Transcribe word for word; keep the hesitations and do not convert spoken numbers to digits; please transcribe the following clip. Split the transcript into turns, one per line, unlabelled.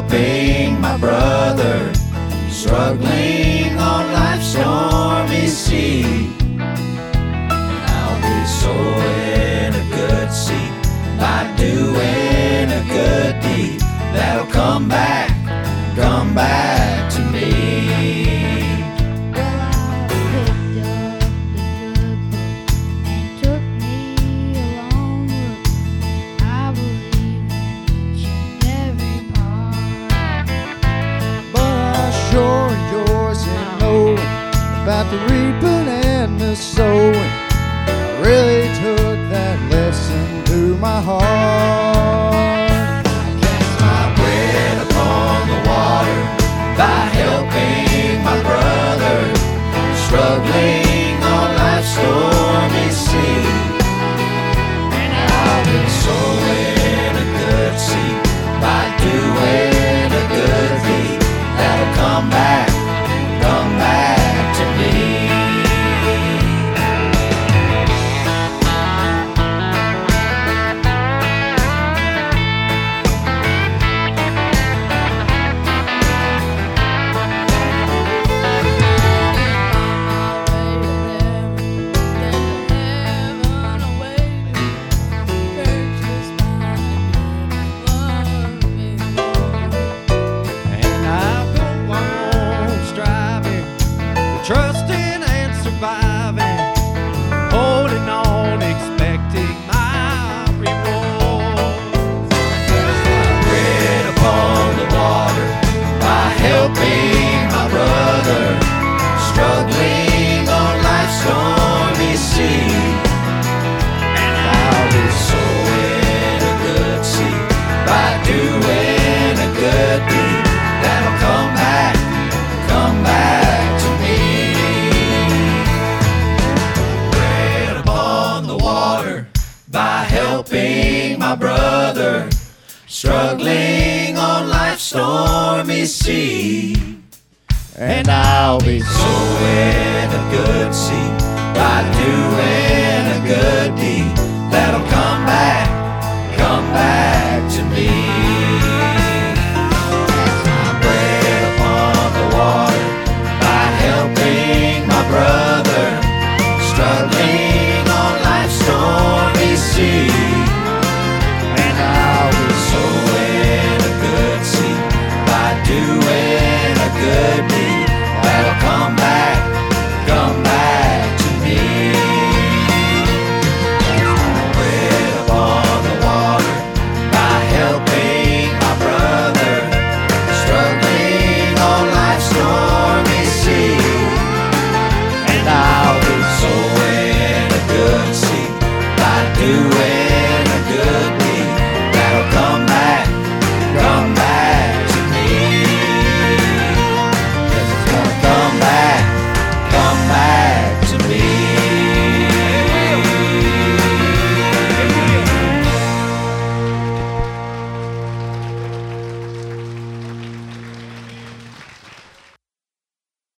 helping my brother, struggling on life's stormy sea. I'll be sowing a good seed by doing a good deed that'll come back, come back to me.
About the reaping and the sowing, I really took that lesson to my heart.
I cast my bread upon the water by helping my brother, struggling on life's stormy sea. And I've been sowing a good seed by doing a good deed that'll come back, come back to me.
Trusting and surviving, holding on, expecting my reward.
Cast my bread upon the water by helping my brother, struggling on life's stormy sea. And I'll be sowing a good seed by doing a good deed that'll come back, come back to me. By helping my brother, struggling on life's stormy sea. And I'll be sowing a good seed by doing a good deed that'll come back, come back to me. Cast my bread upon the water by helping my brother, struggling on life's stormy sea. And I'll be sowing a good seed by doing a good deed that'll come back, come back to me. Cast my bread upon the water by helping my brother, struggling on life's stormy sea. And I'll be sowing a good seed by doing